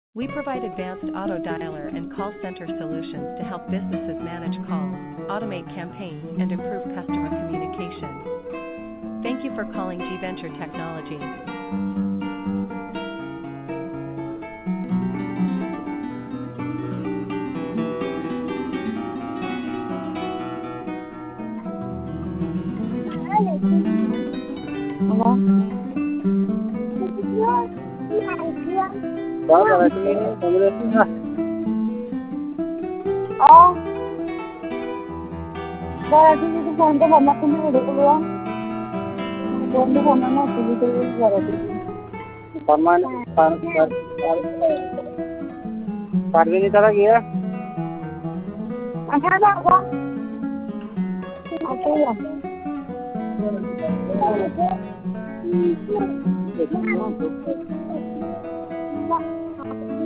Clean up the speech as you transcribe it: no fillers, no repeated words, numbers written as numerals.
We provide advanced auto dialer and call center solutions to help businesses manage calls, automate campaigns, and improve customer communication. Thank you for calling G-Venture Technologies. Halo. Đó là cái là Oh, berarti itu phone ko mama ko ni udah keluar. Phone ko mama na tuli tuli berarti. perman parvini तरह गया Apa ada apa? Apa ya?